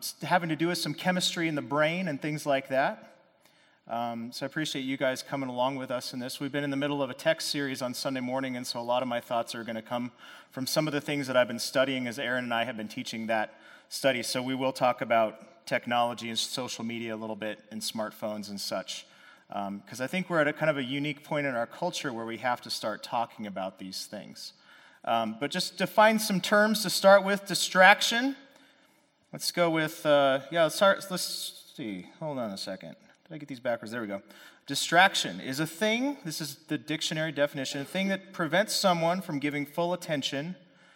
having to do with some chemistry in the brain and things like that. So I appreciate you guys coming along with us in this. We've been in the middle of a text series on Sunday morning, and so a lot of my thoughts are going to come from some of the things that I've been studying as Aaron and I have been teaching that study. So we will talk about technology and social media a little bit and smartphones and such, because I think we're at a kind of a unique point in our culture where we have to start talking about these things. But just define some terms to start with. Distraction. Let's go with, let's see. Hold on a second. Did I get these backwards? There we go. Distraction is a thing, this is the dictionary definition, a thing that prevents someone from giving full attention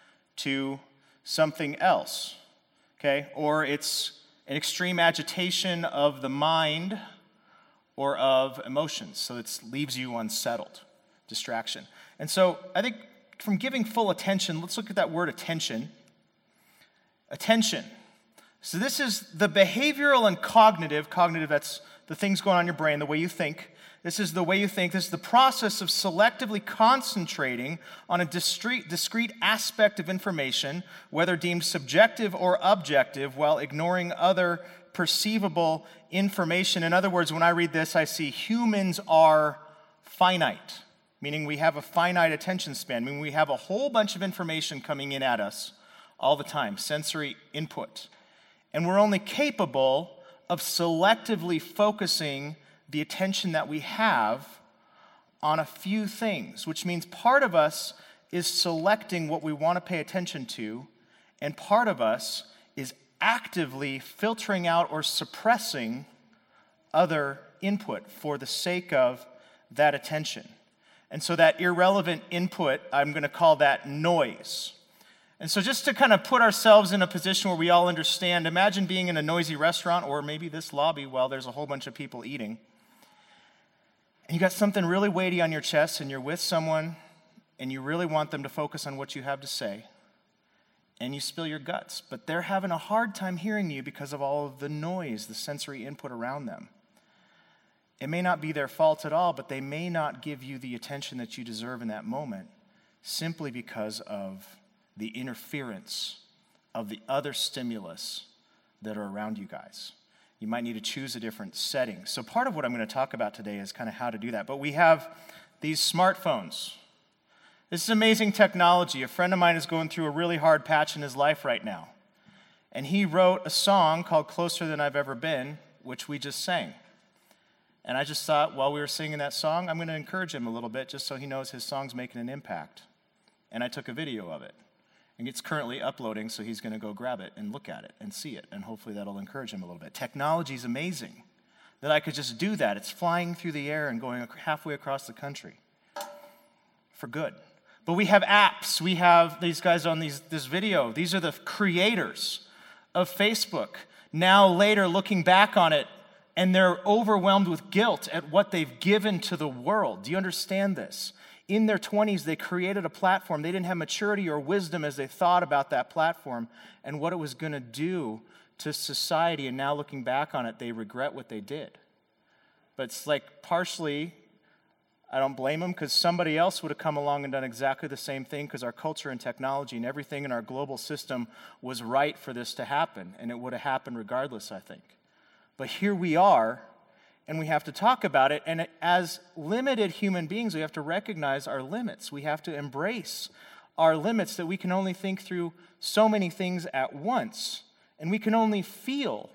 to something else, okay? Or it's an extreme agitation of the mind or of emotions, so it leaves you unsettled. Distraction. And so I think from giving full attention, let's look at that word attention. Attention. So this is the behavioral and cognitive, that's the things going on in your brain, the way you think. This is the way you think. This is the process of selectively concentrating on a discrete aspect of information, whether deemed subjective or objective, while ignoring other perceivable information. In other words, when I read this, I see humans are finite, meaning we have a finite attention span, meaning we have a whole bunch of information coming in at us all the time, sensory input. And we're only capable of selectively focusing the attention that we have on a few things, which means part of us is selecting what we want to pay attention to, and part of us is actively filtering out or suppressing other input for the sake of that attention. And so that irrelevant input, I'm going to call that noise. And so just to kind of put ourselves in a position where we all understand, imagine being in a noisy restaurant or maybe this lobby while there's a whole bunch of people eating. And you got something really weighty on your chest and you're with someone and you really want them to focus on what you have to say. And you spill your guts, but they're having a hard time hearing you because of all of the noise, the sensory input around them. It may not be their fault at all, but they may not give you the attention that you deserve in that moment simply because of the interference of the other stimulus that are around you guys. You might need to choose a different setting. So part of what I'm going to talk about today is kind of how to do that. But we have these smartphones. This is amazing technology. A friend of mine is going through a really hard patch in his life right now. And he wrote a song called Closer Than I've Ever Been, which we just sang. And I just thought while we were singing that song, I'm going to encourage him a little bit just so he knows his song's making an impact. And I took a video of it. And it's currently uploading, so he's going to go grab it and look at it and see it, and hopefully that'll encourage him a little bit. Technology is amazing that I could just do that. It's flying through the air and going halfway across the country for good. But we have apps. We have these guys on this video. These are the creators of Facebook. Now later looking back on it, and they're overwhelmed with guilt at what they've given to the world. Do you understand this? In their 20s, they created a platform. They didn't have maturity or wisdom as they thought about that platform and what it was going to do to society. And now looking back on it, they regret what they did. But it's like partially, I don't blame them because somebody else would have come along and done exactly the same thing because our culture and technology and everything in our global system was right for this to happen. And it would have happened regardless, I think. But here we are. And we have to talk about it. And as limited human beings, we have to recognize our limits. We have to embrace our limits, that we can only think through so many things at once. And we can only feel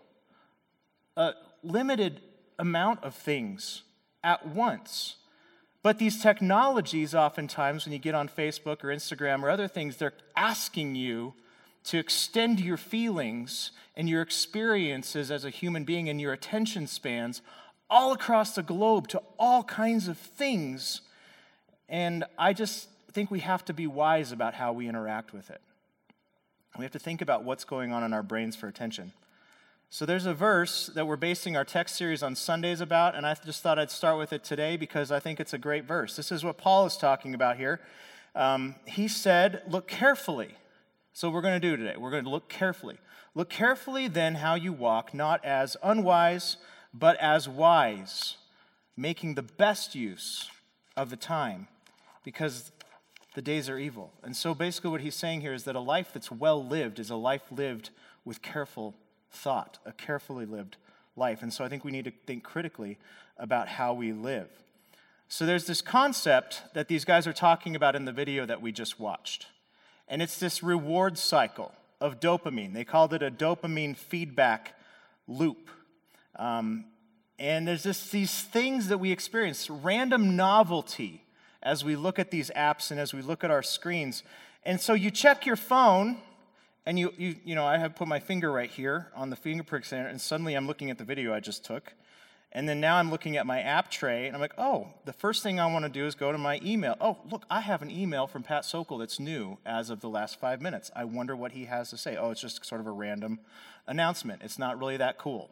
a limited amount of things at once. But these technologies, oftentimes, when you get on Facebook or Instagram or other things, they're asking you to extend your feelings and your experiences as a human being and your attention spans all across the globe to all kinds of things. And I just think we have to be wise about how we interact with it. We have to think about what's going on in our brains for attention. So there's a verse that we're basing our text series on Sundays about, and I just thought I'd start with it today because I think it's a great verse. This is what Paul is talking about here. He said, look carefully. So we're going to do today. We're going to look carefully. Look carefully then how you walk, not as unwise, but as wise, making the best use of the time, because the days are evil. And so basically what he's saying here is that a life that's well lived is a life lived with careful thought, a carefully lived life. And so I think we need to think critically about how we live. So there's this concept that these guys are talking about in the video that we just watched. And it's this reward cycle of dopamine. They called it a dopamine feedback loop. And there's these things that we experience, random novelty as we look at these apps and as we look at our screens. And so you check your phone, and you know, I have put my finger right here on the finger prick center, and suddenly I'm looking at the video I just took. And then now I'm looking at my app tray, and I'm like, oh, the first thing I want to do is go to my email. Oh, look, I have an email from Pat Sokol that's new as of the last 5 minutes. I wonder what he has to say. Oh, it's just sort of a random announcement. It's not really that cool.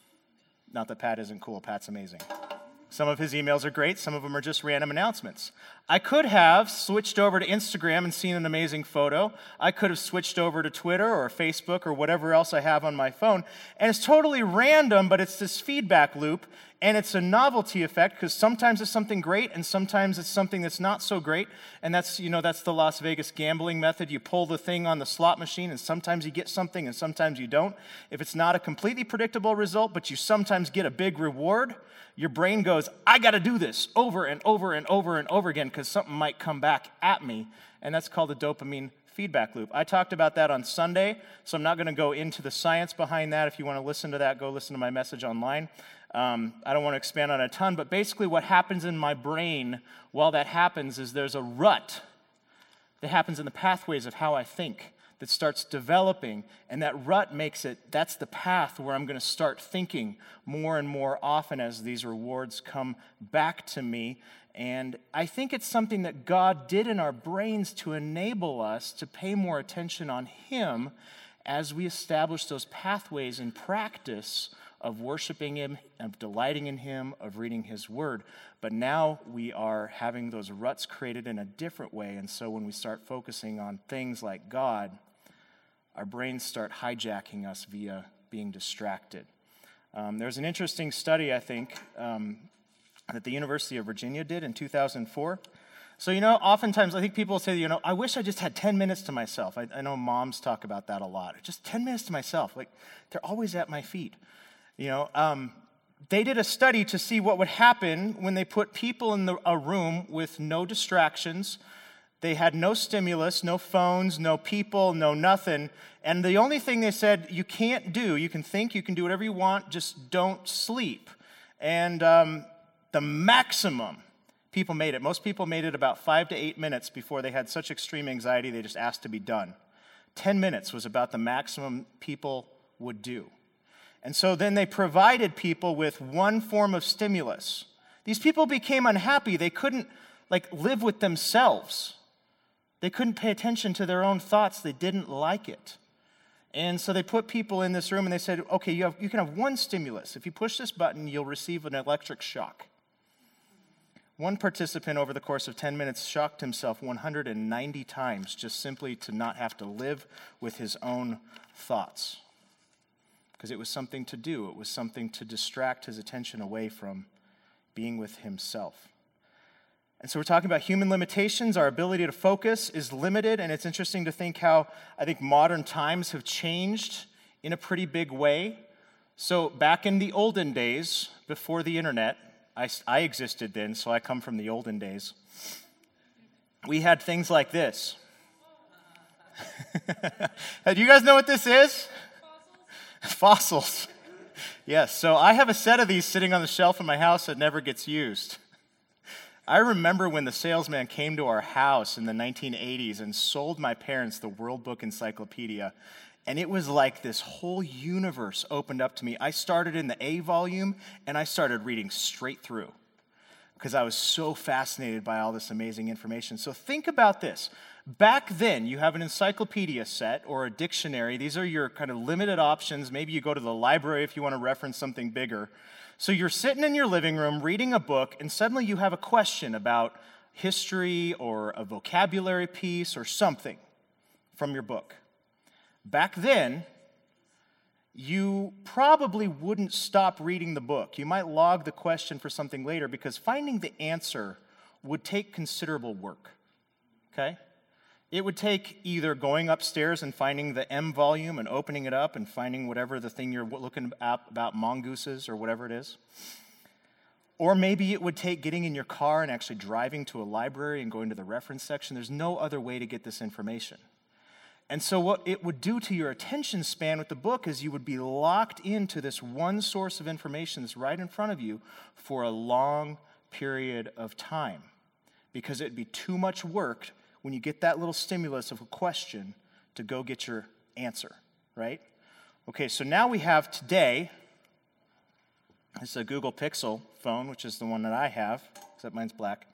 Not that Pat isn't cool. Pat's amazing. Some of his emails are great. Some of them are just random announcements. I could have switched over to Instagram and seen an amazing photo. I could have switched over to Twitter or Facebook or whatever else I have on my phone. And it's totally random, but it's this feedback loop, and it's a novelty effect because sometimes it's something great and sometimes it's something that's not so great. And that's the Las Vegas gambling method. You pull the thing on the slot machine, and sometimes you get something and sometimes you don't. If it's not a completely predictable result, but you sometimes get a big reward, your brain goes, I got to do this over and over and over and over again because something might come back at me, and that's called the dopamine feedback loop. I talked about that on Sunday, so I'm not going to go into the science behind that. If you want to listen to that, go listen to my message online. I don't want to expand on it a ton, but basically what happens in my brain while that happens is there's a rut that happens in the pathways of how I think that starts developing, and that rut that's the path where I'm going to start thinking more and more often as these rewards come back to me. And I think it's something that God did in our brains to enable us to pay more attention on Him as we establish those pathways in practice of worshiping Him, of delighting in Him, of reading His Word. But now we are having those ruts created in a different way, and so when we start focusing on things like God, our brains start hijacking us via being distracted. There's an interesting study, I think, that the University of Virginia did in 2004. So, oftentimes I think people say, I wish I just had 10 minutes to myself. I know moms talk about that a lot. Just 10 minutes to myself. Like, they're always at my feet. They did a study to see what would happen when they put people in a room with no distractions. They had no stimulus, no phones, no people, no nothing. And the only thing they said you can't do, you can think, you can do whatever you want, just don't sleep. And the maximum people made it. Most people made it about 5 to 8 minutes before they had such extreme anxiety they just asked to be done. 10 minutes was about the maximum people would do. And so then they provided people with one form of stimulus. These people became unhappy. They couldn't live with themselves. They couldn't pay attention to their own thoughts. They didn't like it. And so they put people in this room and they said, okay, you can have one stimulus. If you push this button, you'll receive an electric shock. One participant over the course of 10 minutes shocked himself 190 times just simply to not have to live with his own thoughts. Because it was something to do. It was something to distract his attention away from being with himself. And so we're talking about human limitations. Our ability to focus is limited, and it's interesting to think how I think modern times have changed in a pretty big way. So back in the olden days, before the internet, I existed then, so I come from the olden days. We had things like this. Do you guys know what this is? Fossils. Yes, so I have a set of these sitting on the shelf in my house that never gets used. I remember when the salesman came to our house in the 1980s and sold my parents the World Book Encyclopedia, and it was like this whole universe opened up to me. I started in the A volume, and I started reading straight through because I was so fascinated by all this amazing information. So think about this. Back then, you have an encyclopedia set or a dictionary. These are your kind of limited options. Maybe you go to the library if you want to reference something bigger. So you're sitting in your living room reading a book, and suddenly you have a question about history or a vocabulary piece or something from your book. Back then, you probably wouldn't stop reading the book. You might log the question for something later because finding the answer would take considerable work, okay? It would take either going upstairs and finding the M volume and opening it up and finding whatever the thing you're looking at about mongooses or whatever it is. Or maybe it would take getting in your car and actually driving to a library and going to the reference section. There's no other way to get this information. And so what it would do to your attention span with the book is you would be locked into this one source of information that's right in front of you for a long period of time, because it'd be too much work when you get that little stimulus of a question to go get your answer, right? Okay, so now we have today, it's a Google Pixel phone, which is the one that I have, except mine's black.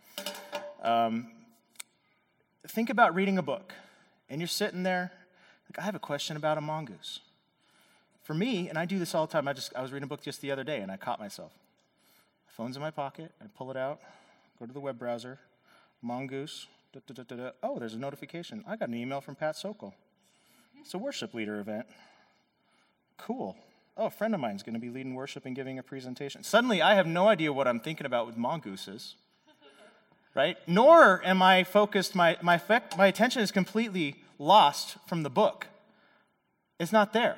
Think about reading a book, and you're sitting there, like, I have a question about a mongoose. For me, and I do this all the time, I was reading a book just the other day, and I caught myself. My phone's in my pocket, I pull it out, go to the web browser, mongoose, oh, there's a notification. I got an email from Pat Sokol. It's a worship leader event. Cool. Oh, a friend of mine's going to be leading worship and giving a presentation. Suddenly, I have no idea what I'm thinking about with mongooses, right? Nor am I focused, my attention is completely lost from the book. It's not there.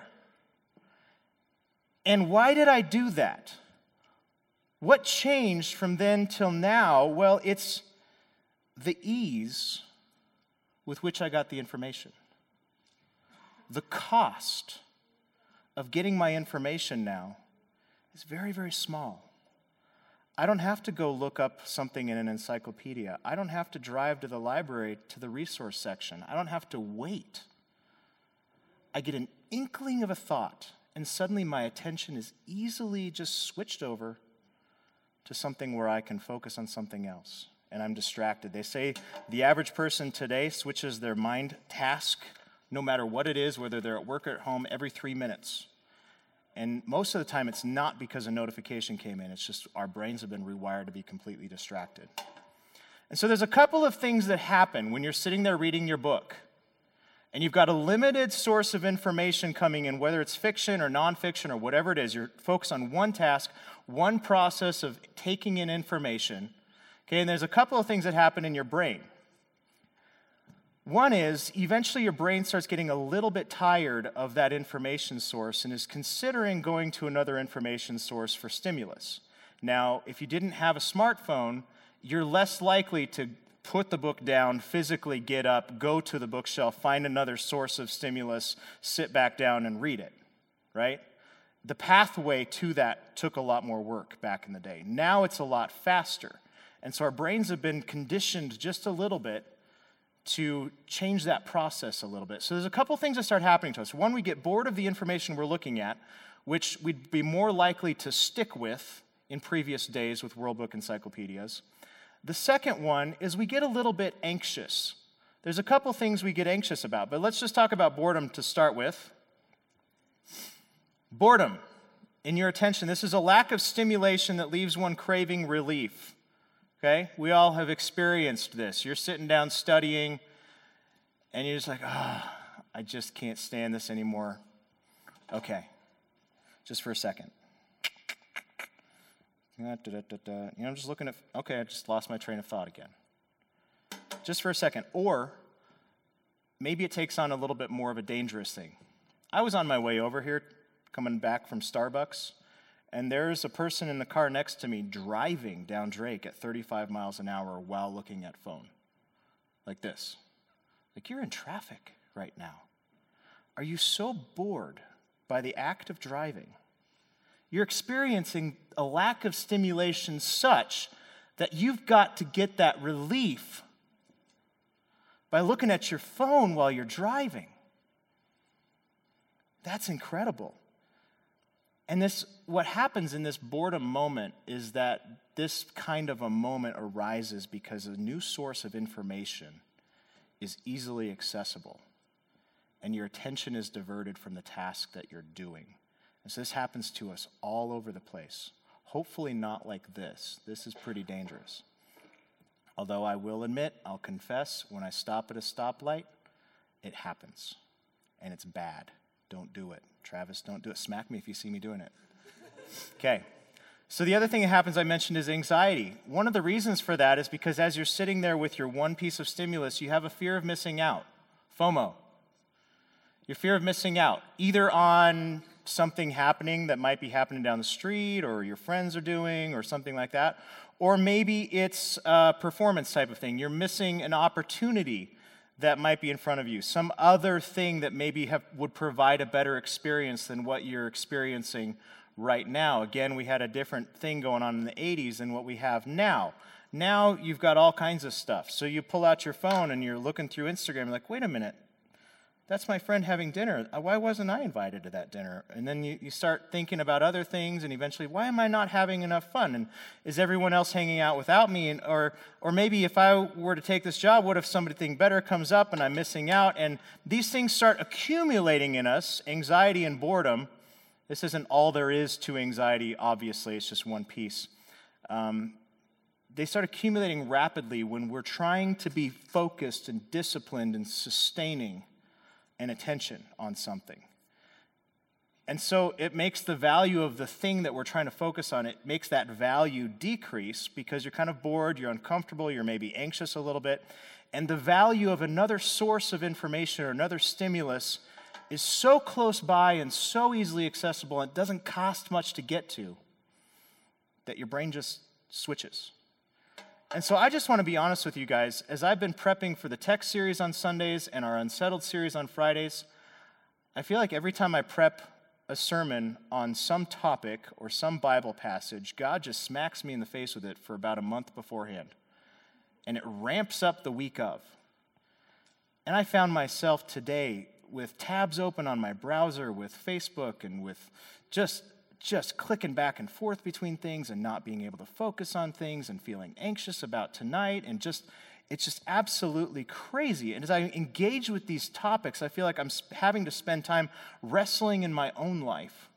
And why did I do that? What changed from then till now? Well, it's the ease with which I got the information. The cost of getting my information now is very, very small. I don't have to go look up something in an encyclopedia. I don't have to drive to the library to the resource section. I don't have to wait. I get an inkling of a thought, and suddenly my attention is easily just switched over to something where I can focus on something else, and I'm distracted. They say the average person today switches their mind task, no matter what it is, whether they're at work or at home, every 3 minutes. And most of the time, it's not because a notification came in. It's just our brains have been rewired to be completely distracted. And so there's a couple of things that happen when you're sitting there reading your book, and you've got a limited source of information coming in, whether it's fiction or nonfiction or whatever it is. You're focused on one task, one process of taking in information. Okay, and there's a couple of things that happen in your brain. One is, eventually your brain starts getting a little bit tired of that information source and is considering going to another information source for stimulus. Now, if you didn't have a smartphone, you're less likely to put the book down, physically get up, go to the bookshelf, find another source of stimulus, sit back down and read it, right? The pathway to that took a lot more work back in the day. Now it's a lot faster. And so our brains have been conditioned just a little bit to change that process a little bit. So there's a couple things that start happening to us. One, we get bored of the information we're looking at, which we'd be more likely to stick with in previous days with World Book encyclopedias. The second one is we get a little bit anxious. There's a couple things we get anxious about, but let's just talk about boredom to start with. Boredom, in your attention, this is a lack of stimulation that leaves one craving relief. Okay? We all have experienced this. You're sitting down studying, and you're just like, I just can't stand this anymore. Okay, just for a second. I'm just looking at, okay, I just lost my train of thought again. Just for a second. Or maybe it takes on a little bit more of a dangerous thing. I was on my way over here, coming back from Starbucks, and there's a person in the car next to me driving down Drake at 35 miles an hour while looking at phone. Like this. Like, you're in traffic right now. Are you so bored by the act of driving? You're experiencing a lack of stimulation such that you've got to get that relief by looking at your phone while you're driving. That's incredible. And what happens in this boredom moment is that this kind of a moment arises because a new source of information is easily accessible, and your attention is diverted from the task that you're doing. And so this happens to us all over the place. Hopefully not like this. This is pretty dangerous. Although I will admit, I'll confess, when I stop at a stoplight, it happens, and it's bad. Don't do it. Travis, don't do it. Smack me if you see me doing it. Okay, So the other thing that happens I mentioned is anxiety. One of the reasons for that is because as you're sitting there with your one piece of stimulus, you have a fear of missing out, FOMO. Your fear of missing out, either on something happening that might be happening down the street or your friends are doing or something like that, or maybe it's a performance type of thing. You're missing an opportunity that might be in front of you, some other thing that maybe would provide a better experience than what you're experiencing right now. Again, we had a different thing going on in the 80s than what we have now. Now you've got all kinds of stuff. So you pull out your phone and you're looking through Instagram, like, wait a minute, that's my friend having dinner. Why wasn't I invited to that dinner? And then you start thinking about other things, and eventually, why am I not having enough fun? And is everyone else hanging out without me? And, or maybe if I were to take this job, what if something better comes up and I'm missing out? And these things start accumulating in us, anxiety and boredom. This isn't all there is to anxiety, obviously. It's just one piece. They start accumulating rapidly when we're trying to be focused and disciplined and sustaining and attention on something. And so it makes the value of the thing that we're trying to focus on, it makes that value decrease because you're kind of bored, you're uncomfortable, you're maybe anxious a little bit, and the value of another source of information or another stimulus is so close by and so easily accessible, and it doesn't cost much to get to, that your brain just switches. And so I just want to be honest with you guys. As I've been prepping for the text series on Sundays and our Unsettled series on Fridays, I feel like every time I prep a sermon on some topic or some Bible passage, God just smacks me in the face with it for about a month beforehand. And it ramps up the week of. And I found myself today with tabs open on my browser, with Facebook, and with just clicking back and forth between things and not being able to focus on things and feeling anxious about tonight, and it's just absolutely crazy. And as I engage with these topics, I feel like I'm having to spend time wrestling in my own life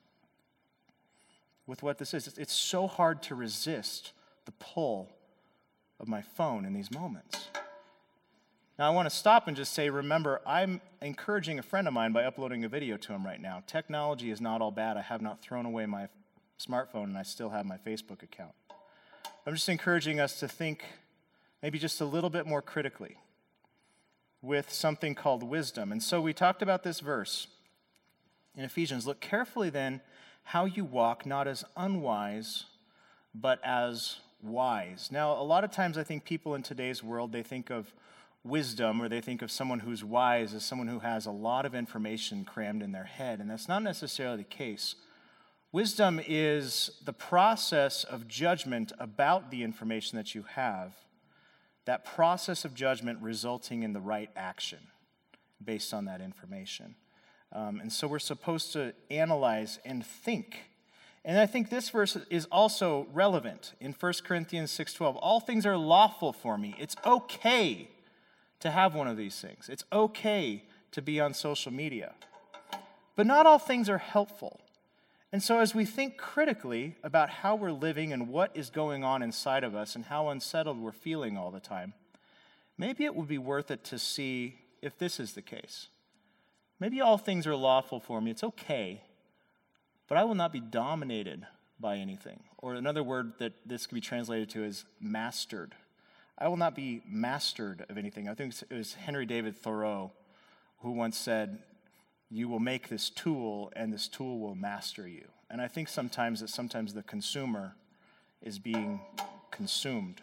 with what this is. It's so hard to resist the pull of my phone in these moments. Now, I want to stop and just say, remember, I'm encouraging a friend of mine by uploading a video to him right now. Technology is not all bad. I have not thrown away my smartphone, and I still have my Facebook account. I'm just encouraging us to think maybe just a little bit more critically with something called wisdom. And so we talked about this verse in Ephesians. Look carefully then how you walk, not as unwise, but as wise. Now, a lot of times I think people in today's world, they think of wisdom, or they think of someone who's wise as someone who has a lot of information crammed in their head, and that's not necessarily the case. Wisdom is the process of judgment about the information that you have, that process of judgment resulting in the right action based on that information. And so we're supposed to analyze and think. And I think this verse is also relevant in 1 Corinthians 6:12. All things are lawful for me. It's okay to have one of these things. It's okay to be on social media. But not all things are helpful. And so as we think critically about how we're living and what is going on inside of us and how unsettled we're feeling all the time, maybe it would be worth it to see if this is the case. Maybe all things are lawful for me. It's okay, but I will not be dominated by anything. Or another word that this could be translated to is mastered. I will not be mastered of anything. I think it was Henry David Thoreau who once said, you will make this tool and this tool will master you. And I think sometimes the consumer is being consumed.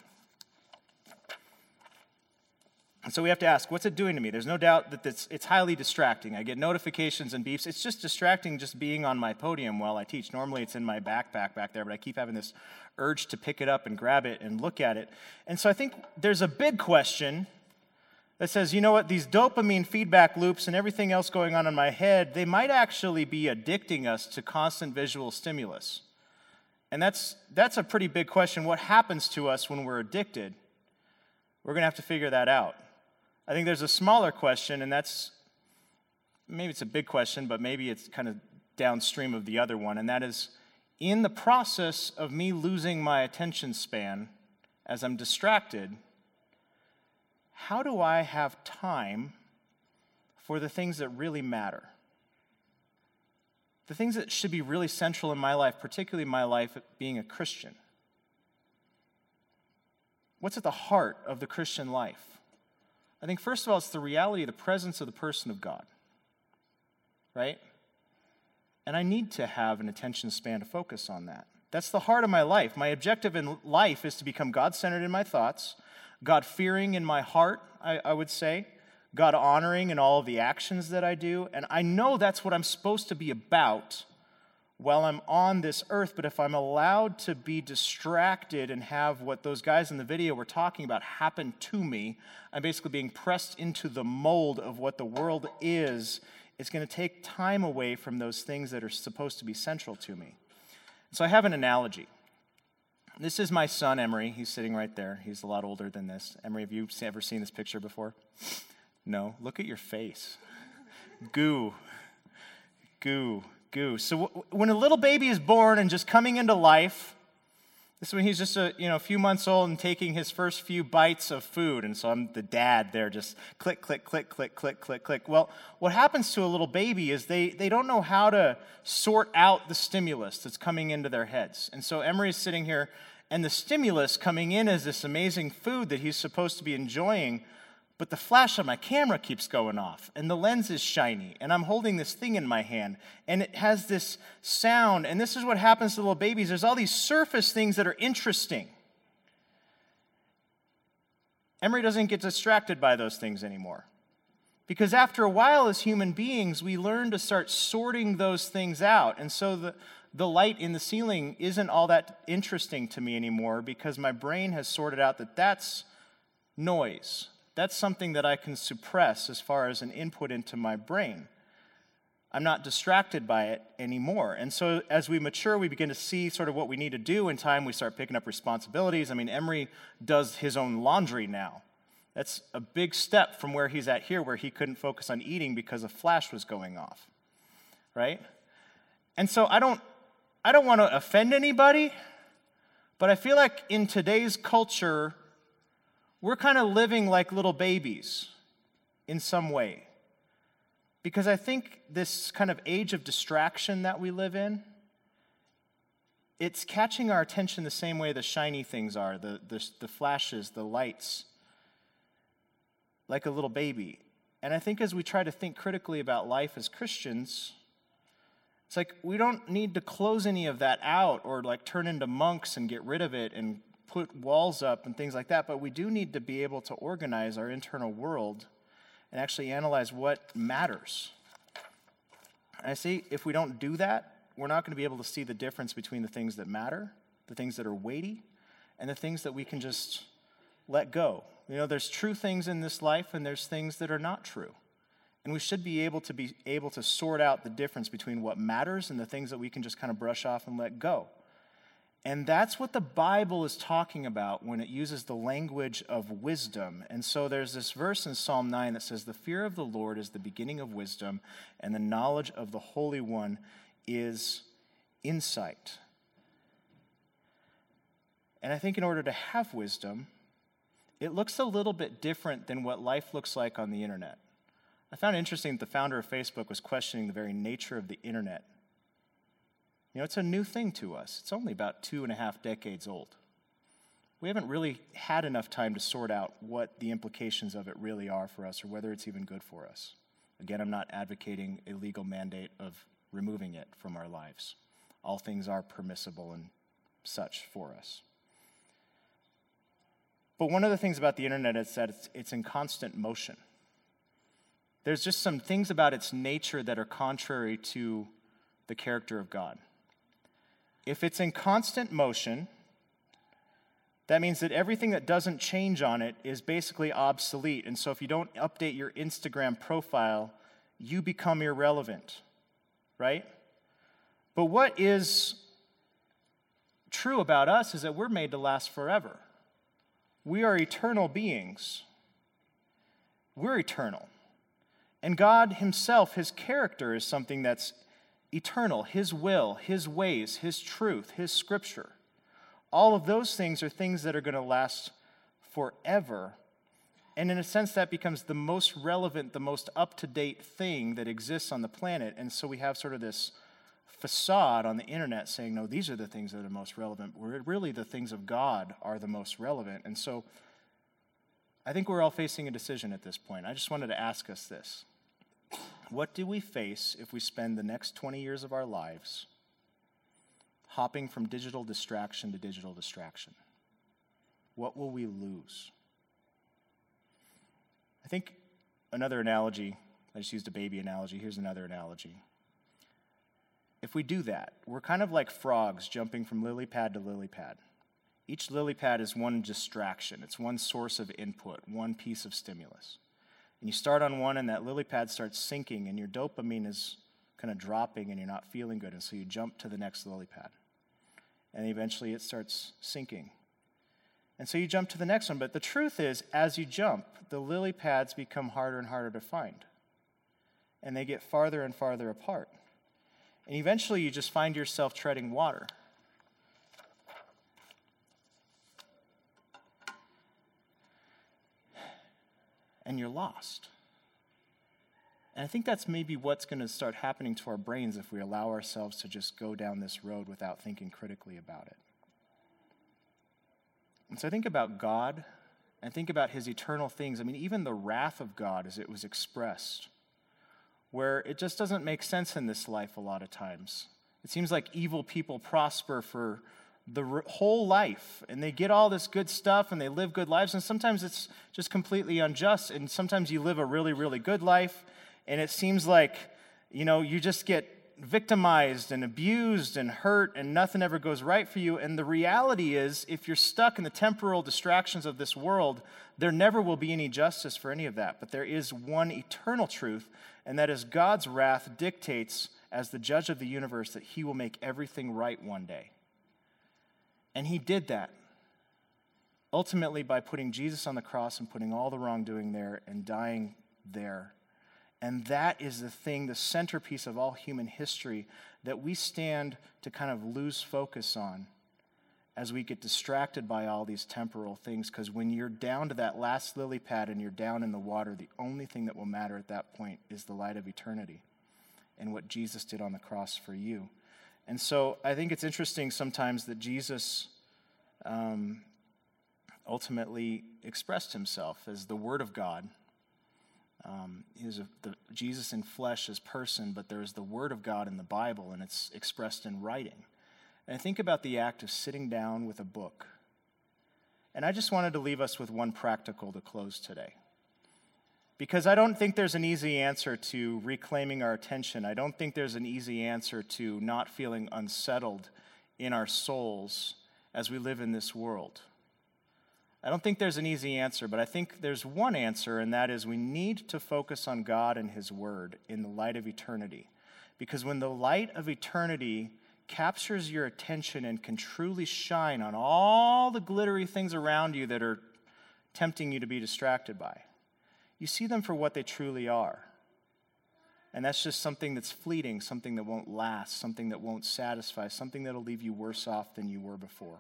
And so we have to ask, what's it doing to me? There's no doubt that it's highly distracting. I get notifications and beeps. It's just distracting just being on my podium while I teach. Normally it's in my backpack back there, but I keep having this urge to pick it up and grab it and look at it. And so I think there's a big question that says, you know what, these dopamine feedback loops and everything else going on in my head, they might actually be addicting us to constant visual stimulus. And that's a pretty big question. What happens to us when we're addicted? We're going to have to figure that out. I think there's a smaller question, and that's, maybe it's a big question, but maybe it's kind of downstream of the other one, and that is, in the process of me losing my attention span as I'm distracted, how do I have time for the things that really matter? the things that should be really central in my life, particularly my life being a Christian. What's at the heart of the Christian life? I think, first of all, it's the reality of the presence of the person of God, right? And I need to have an attention span to focus on that. That's the heart of my life. My objective in life is to become God-centered in my thoughts, God-fearing in my heart, I would say, God-honoring in all of the actions that I do. And I know that's what I'm supposed to be about while I'm on this earth. But if I'm allowed to be distracted and have what those guys in the video were talking about happen to me, I'm basically being pressed into the mold of what the world is. It's going to take time away from those things that are supposed to be central to me. So I have an analogy. This is my son, Emery. He's sitting right there. He's a lot older than this. Emery, have you ever seen this picture before? No? Look at your face. Goo. So when a little baby is born and just coming into life, this is when he's just a few months old and taking his first few bites of food. And so I'm the dad there, just click, click, click, click, click, click, click. Well, what happens to a little baby is they don't know how to sort out the stimulus that's coming into their heads. And so Emery is sitting here, and the stimulus coming in is this amazing food that he's supposed to be enjoying, but the flash on my camera keeps going off, and the lens is shiny, and I'm holding this thing in my hand, and it has this sound, and this is what happens to little babies. There's all these surface things that are interesting. Emery doesn't get distracted by those things anymore, because after a while, as human beings, we learn to start sorting those things out, and so the light in the ceiling isn't all that interesting to me anymore, because my brain has sorted out that that's noise. That's something that I can suppress as far as an input into my brain. I'm not distracted by it anymore. And so as we mature, we begin to see sort of what we need to do. In time, we start picking up responsibilities. I mean, Emery does his own laundry now. That's a big step from where he's at here, where he couldn't focus on eating because a flash was going off, right? And so I don't want to offend anybody, but I feel like in today's culture, we're kind of living like little babies in some way. Because I think this kind of age of distraction that we live in, it's catching our attention the same way the shiny things are, the flashes, the lights, like a little baby. And I think as we try to think critically about life as Christians, it's like we don't need to close any of that out or like turn into monks and get rid of it and put walls up and things like that, but we do need to be able to organize our internal world and actually analyze what matters. And I see if we don't do that, we're not going to be able to see the difference between the things that matter, the things that are weighty, and the things that we can just let go. There's true things in this life, and there's things that are not true. And we should be able to sort out the difference between what matters and the things that we can just kind of brush off and let go. And that's what the Bible is talking about when it uses the language of wisdom. And so there's this verse in Psalm 9 that says, "The fear of the Lord is the beginning of wisdom, and the knowledge of the Holy One is insight." And I think in order to have wisdom, it looks a little bit different than what life looks like on the internet. I found it interesting that the founder of Facebook was questioning the very nature of the internet. It's a new thing to us. It's only about 2.5 decades old. We haven't really had enough time to sort out what the implications of it really are for us or whether it's even good for us. Again, I'm not advocating a legal mandate of removing it from our lives. All things are permissible and such for us. But one of the things about the internet is that it's in constant motion. There's just some things about its nature that are contrary to the character of God. If it's in constant motion, that means that everything that doesn't change on it is basically obsolete. And so if you don't update your Instagram profile, you become irrelevant, right? But what is true about us is that we're made to last forever. We are eternal beings. We're eternal. And God himself, his character, is something that's eternal. His will, his ways, his truth, his scripture. All of those things are things that are going to last forever. And in a sense, that becomes the most relevant, the most up-to-date thing that exists on the planet. And so we have sort of this facade on the internet saying, no, these are the things that are most relevant, where really the things of God are the most relevant. And so I think we're all facing a decision at this point. I just wanted to ask us this. What do we face if we spend the next 20 years of our lives hopping from digital distraction to digital distraction? What will we lose? I think another analogy, I just used a baby analogy, here's another analogy. If we do that, we're kind of like frogs jumping from lily pad to lily pad. Each lily pad is one distraction. It's one source of input, one piece of stimulus. And you start on one, and that lily pad starts sinking, and your dopamine is kind of dropping, and you're not feeling good. And so you jump to the next lily pad. And eventually it starts sinking. And so you jump to the next one. But the truth is, as you jump, the lily pads become harder and harder to find. And they get farther and farther apart. And eventually you just find yourself treading water. And you're lost. And I think that's maybe what's going to start happening to our brains if we allow ourselves to just go down this road without thinking critically about it. And so I think about God, and think about his eternal things. I mean, even the wrath of God as it was expressed, where it just doesn't make sense in this life a lot of times. It seems like evil people prosper for the whole life, and they get all this good stuff, and they live good lives, and sometimes it's just completely unjust, and sometimes you live a really, really good life, and it seems like, you just get victimized and abused and hurt, and nothing ever goes right for you. And the reality is, if you're stuck in the temporal distractions of this world, there never will be any justice for any of that. But there is one eternal truth, and that is God's wrath dictates, as the judge of the universe, that he will make everything right one day. And he did that, ultimately by putting Jesus on the cross and putting all the wrongdoing there and dying there. And that is the thing, the centerpiece of all human history that we stand to kind of lose focus on as we get distracted by all these temporal things. Because when you're down to that last lily pad and you're down in the water, the only thing that will matter at that point is the light of eternity and what Jesus did on the cross for you. And so I think it's interesting sometimes that Jesus ultimately expressed himself as the Word of God. He was Jesus in flesh as person, but there's the Word of God in the Bible, and it's expressed in writing. And I think about the act of sitting down with a book. And I just wanted to leave us with one practical to close today. Because I don't think there's an easy answer to reclaiming our attention. I don't think there's an easy answer to not feeling unsettled in our souls as we live in this world. I don't think there's an easy answer, but I think there's one answer, and that is we need to focus on God and his word in the light of eternity. Because when the light of eternity captures your attention and can truly shine on all the glittery things around you that are tempting you to be distracted by, you see them for what they truly are. And that's just something that's fleeting, something that won't last, something that won't satisfy, something that'll leave you worse off than you were before.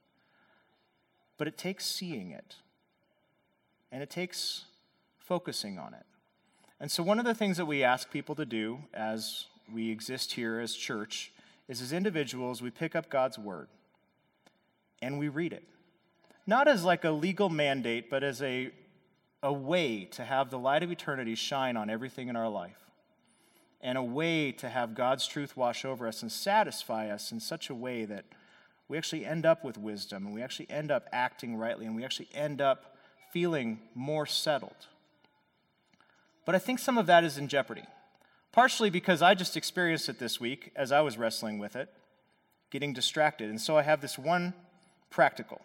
But it takes seeing it, and it takes focusing on it. And so one of the things that we ask people to do as we exist here as church is, as individuals, we pick up God's word and we read it. Not as like a legal mandate, but as a way to have the light of eternity shine on everything in our life, and a way to have God's truth wash over us and satisfy us in such a way that we actually end up with wisdom, and we actually end up acting rightly, and we actually end up feeling more settled. But I think some of that is in jeopardy, partially because I just experienced it this week as I was wrestling with it, getting distracted. And so I have this one practical.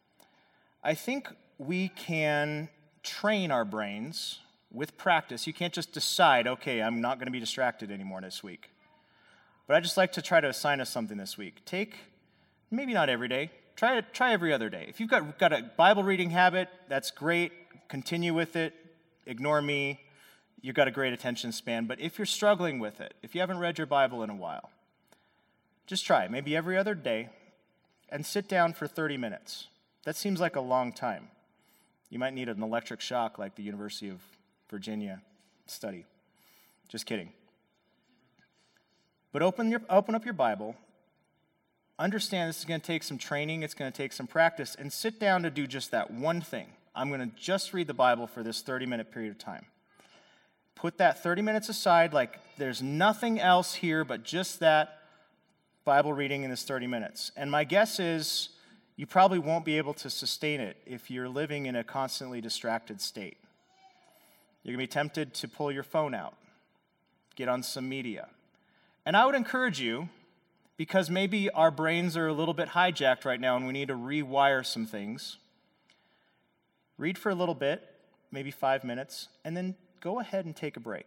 I think we can train our brains with practice. You can't just decide, okay, I'm not going to be distracted anymore this week. But I just like to try to assign us something this week. Take, maybe not every day, try every other day. If you've got a Bible reading habit, that's great. Continue with it. Ignore me. You've got a great attention span. But if you're struggling with it, if you haven't read your Bible in a while, just try, maybe every other day, and sit down for 30 minutes. That seems like a long time. You might need an electric shock like the University of Virginia study. Just kidding. But open up your Bible. Understand this is going to take some training. It's going to take some practice. And sit down to do just that one thing. I'm going to just read the Bible for this 30-minute period of time. Put that 30 minutes aside like there's nothing else here but just that Bible reading in this 30 minutes. And my guess is you probably won't be able to sustain it if you're living in a constantly distracted state. You're going to be tempted to pull your phone out, get on some media. And I would encourage you, because maybe our brains are a little bit hijacked right now and we need to rewire some things, read for a little bit, maybe 5 minutes, and then go ahead and take a break.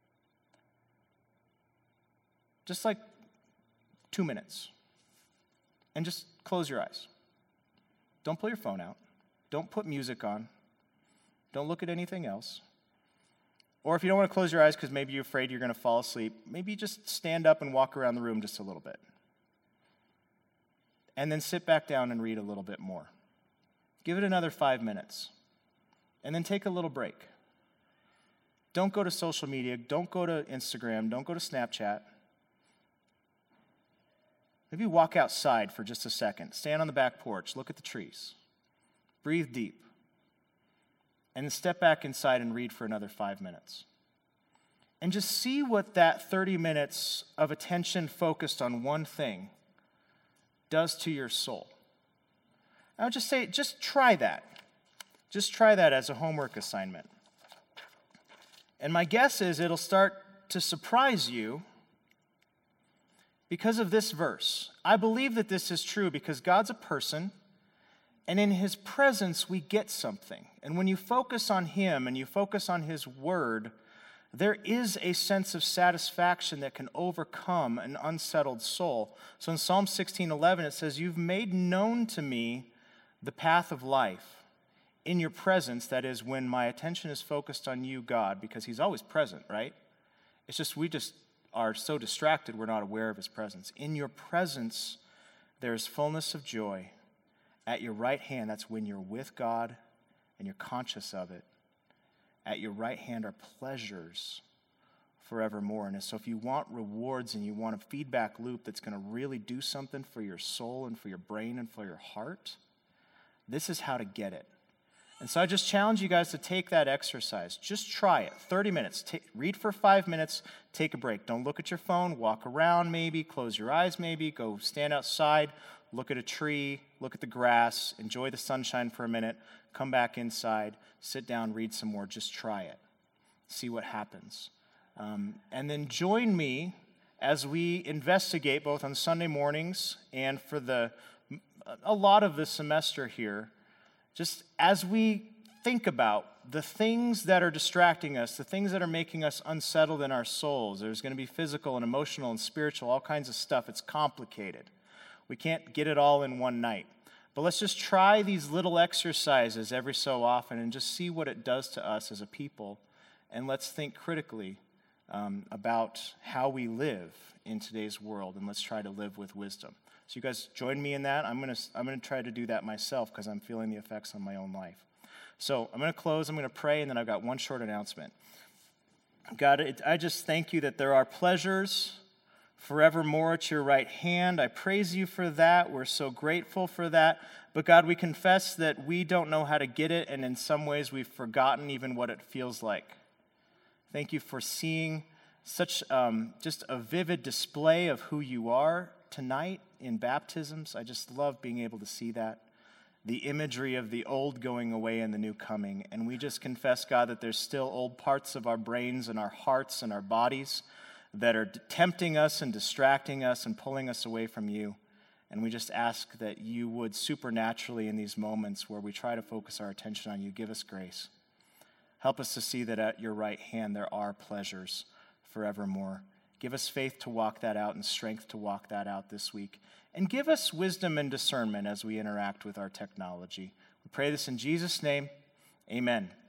Just like 2 minutes. And just close your eyes. Don't pull your phone out. Don't put music on. Don't look at anything else. Or if you don't want to close your eyes because maybe you're afraid you're going to fall asleep, maybe just stand up and walk around the room just a little bit. And then sit back down and read a little bit more. Give it another 5 minutes. And then take a little break. Don't go to social media. Don't go to Instagram. Don't go to Snapchat. Maybe walk outside for just a second. Stand on the back porch. Look at the trees. Breathe deep. And then step back inside and read for another 5 minutes. And just see what that 30 minutes of attention focused on one thing does to your soul. I would just say, just try that. Just try that as a homework assignment. And my guess is it'll start to surprise you because of this verse. I believe that this is true because God's a person, and in his presence we get something. And when you focus on him and you focus on his word, there is a sense of satisfaction that can overcome an unsettled soul. So in Psalm 16:11 it says, "You've made known to me the path of life in your presence," that is, when my attention is focused on you, God, because he's always present, right? It's just we just are so distracted we're not aware of his presence. In your presence, there is fullness of joy. At your right hand, that's when you're with God and you're conscious of it. At your right hand are pleasures forevermore. And so if you want rewards and you want a feedback loop that's going to really do something for your soul and for your brain and for your heart, this is how to get it. And so I just challenge you guys to take that exercise. Just try it. 30 minutes. Read for 5 minutes. Take a break. Don't look at your phone. Walk around maybe. Close your eyes maybe. Go stand outside. Look at a tree. Look at the grass. Enjoy the sunshine for a minute. Come back inside. Sit down. Read some more. Just try it. See what happens. And then join me as we investigate both on Sunday mornings and for a lot of the semester here, just as we think about the things that are distracting us, the things that are making us unsettled in our souls. There's going to be physical and emotional and spiritual, all kinds of stuff. It's complicated. We can't get it all in one night. But let's just try these little exercises every so often and just see what it does to us as a people. And let's think critically about how we live in today's world, and let's try to live with wisdom. So you guys join me in that. I'm gonna try to do that myself because I'm feeling the effects on my own life. So I'm going to close. I'm going to pray, and then I've got one short announcement. God, I just thank you that there are pleasures forevermore at your right hand. I praise you for that. We're so grateful for that. But God, we confess that we don't know how to get it, and in some ways we've forgotten even what it feels like. Thank you for seeing such just a vivid display of who you are tonight in baptisms. I just love being able to see that. The imagery of the old going away and the new coming. And we just confess, God, that there's still old parts of our brains and our hearts and our bodies that are tempting us and distracting us and pulling us away from you. And we just ask that you would supernaturally in these moments where we try to focus our attention on you, give us grace. Help us to see that at your right hand there are pleasures forevermore. Give us faith to walk that out and strength to walk that out this week. And give us wisdom and discernment as we interact with our technology. We pray this in Jesus' name. Amen.